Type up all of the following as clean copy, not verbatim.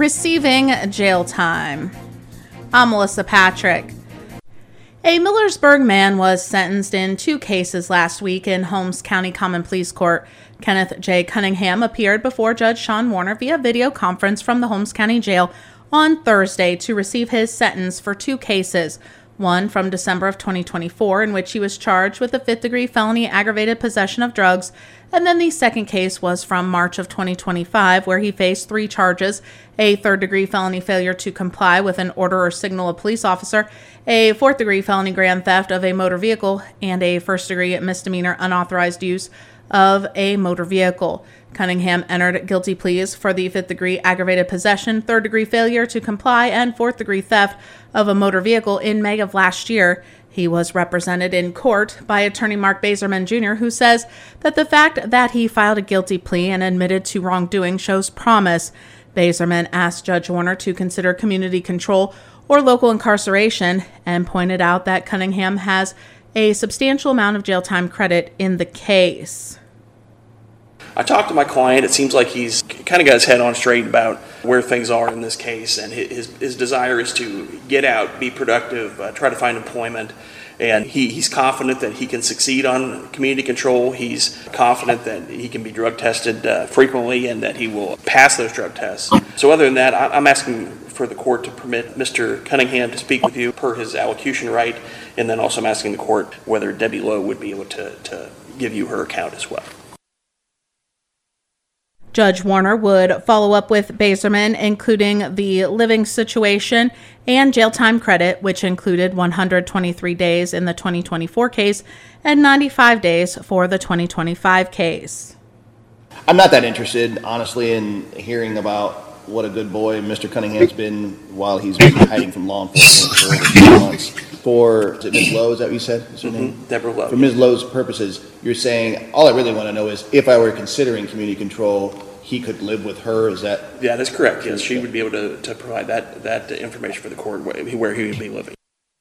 receiving jail time. I'm Melissa Patrick. A Millersburg man was sentenced in 2 cases last week in Holmes County Common Pleas Court. Kenneth J. Cunningham appeared before Judge Sean Warner via video conference from the Holmes County Jail on Thursday to receive his sentence for 2 cases. One from December of 2024, in which he was charged with a 5th-degree felony aggravated possession of drugs, and then the second case was from March of 2025, where he faced 3 charges: a 3rd-degree felony failure to comply with an order or signal a police officer, a 4th-degree felony grand theft of a motor vehicle, and a 1st-degree misdemeanor unauthorized use of a motor vehicle. Cunningham entered guilty pleas for the 5th-degree aggravated possession, 3rd-degree failure to comply, and 4th-degree theft of a motor vehicle in May of last year. He was represented in court by attorney Mark Baserman Jr., who says that the fact that he filed a guilty plea and admitted to wrongdoing shows promise. Baserman asked Judge Warner to consider community control or local incarceration and pointed out that Cunningham has a substantial amount of jail time credit in the case. I talked to my client. It seems like he's kind of got his head on straight about where things are in this case, and his desire is to get out, be productive, try to find employment, and he's confident that he can succeed on community control. He's confident that he can be drug tested frequently and that he will pass those drug tests. So other than that, I'm asking for the court to permit Mr. Cunningham to speak with you per his allocution right, and then also I'm asking the court whether Debbie Lowe would be able to give you her account as well. Judge Warner would follow up with Baserman, including the living situation and jail time credit, which included 123 days in the 2024 case and 95 days for the 2025 case. I'm not that interested, honestly, in hearing about what a good boy Mr. Cunningham's been while he's been hiding from law enforcement for over 2 months. For Ms. Lowe, is that what you said? Is her name? Deborah Lowe. For Ms. Lowe's purposes, you're saying, all I really want to know is if I were considering community control, he could live with her, is that? Yeah, that's correct. Yes, she would be able to provide that information for the court where he would be living.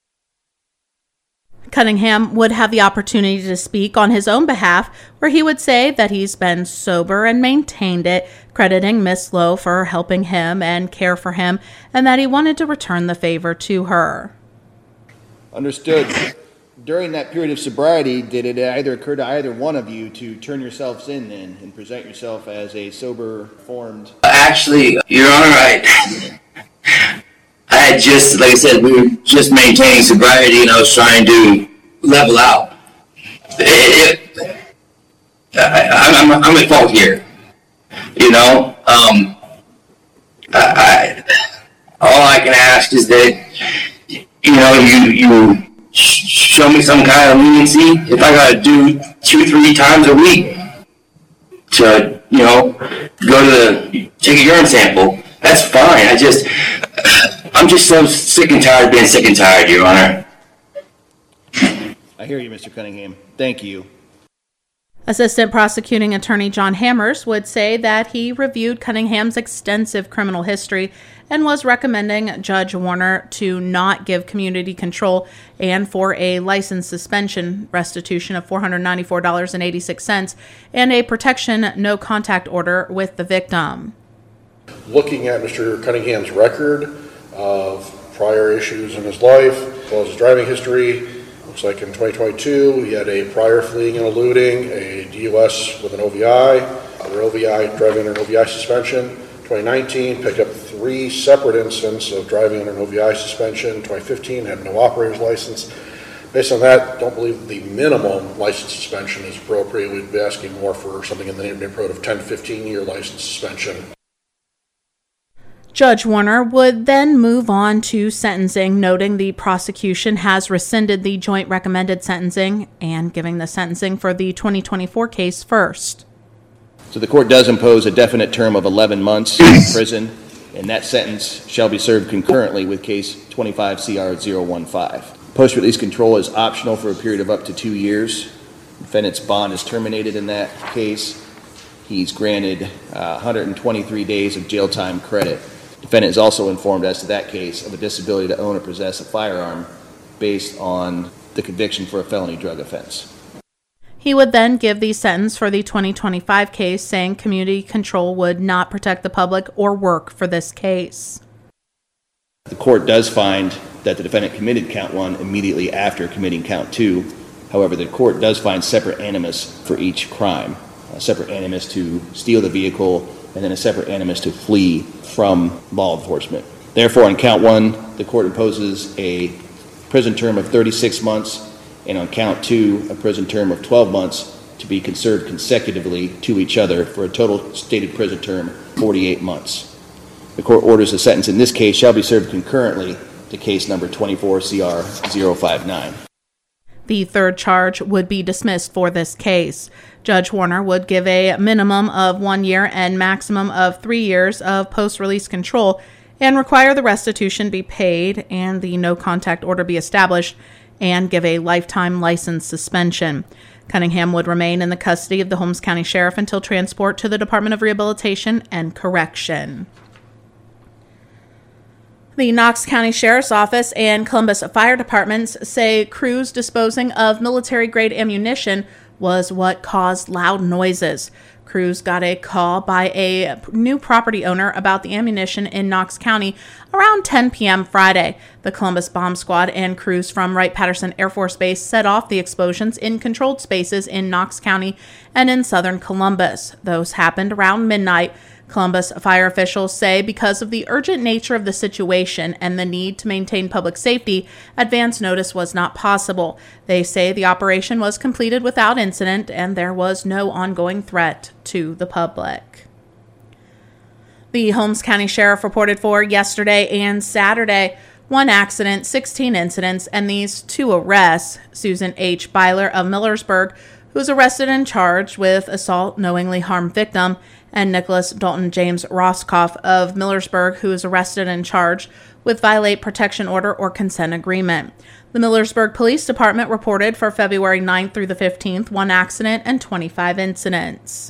Cunningham would have the opportunity to speak on his own behalf, where he would say that he's been sober and maintained it, crediting Miss Lowe for helping him and care for him, and that he wanted to return the favor to her. Understood. During that period of sobriety, did it either occur to either one of you to turn yourselves in then and present yourself as a sober, formed? Actually, you're all right. I had just, like I said, we were just maintaining sobriety and I was trying to level out. I'm at fault here. You know, all I can ask is that, you know, you show me some kind of leniency. If I gotta do 2-3 times a week to, you know, take a urine sample, that's fine. I'm just so sick and tired of being sick and tired, Your Honor. I hear you, Mr. Cunningham. Thank you. Assistant Prosecuting Attorney John Hammers would say that he reviewed Cunningham's extensive criminal history and was recommending Judge Warner to not give community control and for a license suspension, restitution of $494.86, and a protection no contact order with the victim. Looking at Mr. Cunningham's record of prior issues in his life, as well as his driving history, looks like in 2022 he had a prior fleeing and eluding, a DUS with an OVI, other OVI, driving under an OVI suspension. 2019 picked up 3 separate incidents of driving under an OVI suspension. 2015 had no operator's license. Based on that, don't believe the minimum license suspension is appropriate. We'd be asking more for something in the neighborhood of 10 to 15 year license suspension. Judge Warner would then move on to sentencing, noting the prosecution has rescinded the joint recommended sentencing and giving the sentencing for the 2024 case first. So the court does impose a definite term of 11 months in prison, and that sentence shall be served concurrently with case 25 CR 015. Post-release control is optional for a period of up to 2 years. Defendant's bond is terminated in that case. He's granted 123 days of jail time credit. Defendant is also informed as to that case of a disability to own or possess a firearm based on the conviction for a felony drug offense. He would then give the sentence for the 2025 case, saying community control would not protect the public or work for this case. The court does find that the defendant committed count 1 immediately after committing count 2. However, the court does find separate animus for each crime, a separate animus to steal the vehicle and then a separate animus to flee from law enforcement. Therefore, on count 1, the court imposes a prison term of 36 months, and on count 2, a prison term of 12 months to be served consecutively to each other for a total stated prison term of 48 months. The court orders the sentence in this case shall be served concurrently to case number 24 CR 059. The third charge would be dismissed for this case. Judge Warner would give a minimum of 1 year and maximum of 3 years of post-release control and require the restitution be paid and the no contact order be established and give a lifetime license suspension. Cunningham would remain in the custody of the Holmes County Sheriff until transport to the Department of Rehabilitation and Correction. The Knox County Sheriff's Office and Columbus Fire Departments say crews disposing of military-grade ammunition was what caused loud noises. Crews got a call by a new property owner about the ammunition in Knox County around 10 p.m. Friday. The Columbus Bomb Squad and crews from Wright-Patterson Air Force Base set off the explosions in controlled spaces in Knox County and in southern Columbus. Those happened around midnight. Columbus fire officials say because of the urgent nature of the situation and the need to maintain public safety, advance notice was not possible. They say the operation was completed without incident and there was no ongoing threat to the public. The Holmes County Sheriff reported for yesterday and Saturday 1 accident, 16 incidents, and these 2 arrests. Susan H. Byler of Millersburg, who was arrested and charged with assault knowingly harm victim, and Nicholas Dalton James Roscoff of Millersburg, who is arrested and charged with violate protection order or consent agreement. The Millersburg Police Department reported for February 9th through the 15th 1 accident and 25 incidents.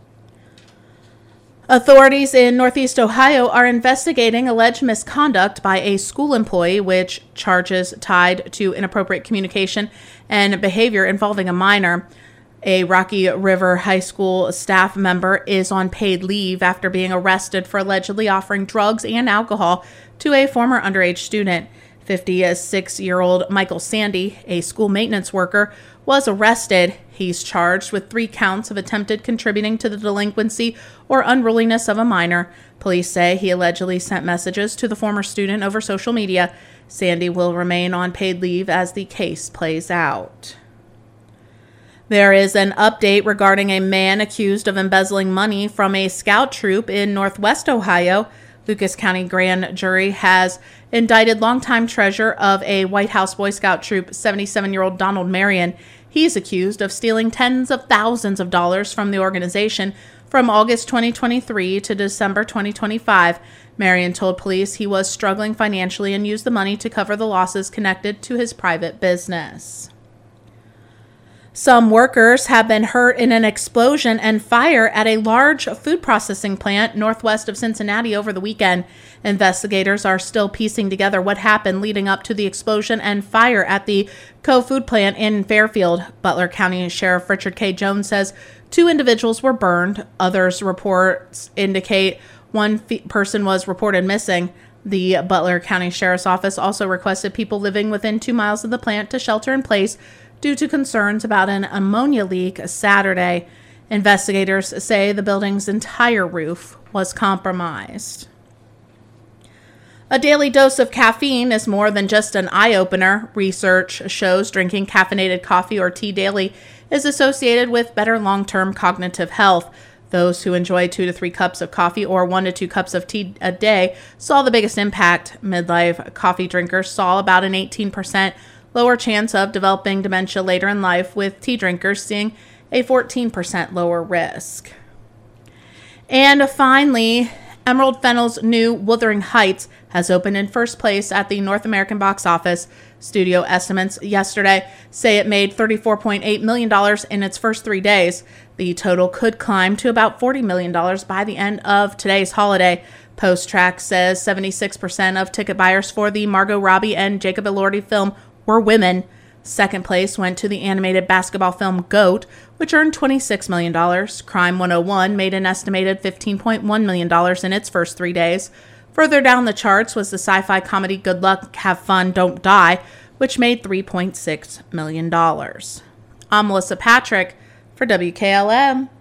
Authorities in Northeast Ohio are investigating alleged misconduct by a school employee, which charges tied to inappropriate communication and behavior involving a minor. A Rocky River High School staff member is on paid leave after being arrested for allegedly offering drugs and alcohol to a former underage student. 56-year-old Michael Sandy, a school maintenance worker, was arrested. He's charged with 3 counts of attempted contributing to the delinquency or unruliness of a minor. Police say he allegedly sent messages to the former student over social media. Sandy will remain on paid leave as the case plays out. There is an update regarding a man accused of embezzling money from a scout troop in Northwest Ohio. Lucas County grand jury has indicted longtime treasurer of a White House Boy Scout troop, 77-year-old Donald Marion. He's accused of stealing tens of thousands of dollars from the organization from August 2023 to December 2025. Marion told police he was struggling financially and used the money to cover the losses connected to his private business. Some workers have been hurt in an explosion and fire at a large food processing plant northwest of Cincinnati over the weekend. Investigators are still piecing together what happened leading up to the explosion and fire at the Co-Food plant in Fairfield. Butler County Sheriff Richard K. Jones says 2 individuals were burned. Others reports indicate 1 person was reported missing. The Butler County Sheriff's Office also requested people living within 2 miles of the plant to shelter in place due to concerns about an ammonia leak Saturday. Investigators say the building's entire roof was compromised. A daily dose of caffeine is more than just an eye-opener. Research shows drinking caffeinated coffee or tea daily is associated with better long-term cognitive health. Those who enjoy 2 to 3 cups of coffee or 1 to 2 cups of tea a day saw the biggest impact. Midlife coffee drinkers saw about an 18% lower chance of developing dementia later in life, with tea drinkers seeing a 14% lower risk. And finally, Emerald Fennell's new Wuthering Heights has opened in first place at the North American box office. Studio estimates yesterday say it made $34.8 million in its first 3 days. The total could climb to about $40 million by the end of today's holiday. PostTrack says 76% of ticket buyers for the Margot Robbie and Jacob Elordi film were women. Second place went to the animated basketball film GOAT, which earned $26 million. Crime 101 made an estimated $15.1 million in its first 3 days. Further down the charts was the sci-fi comedy Good Luck, Have Fun, Don't Die, which made $3.6 million. I'm Melissa Patrick for WKLM.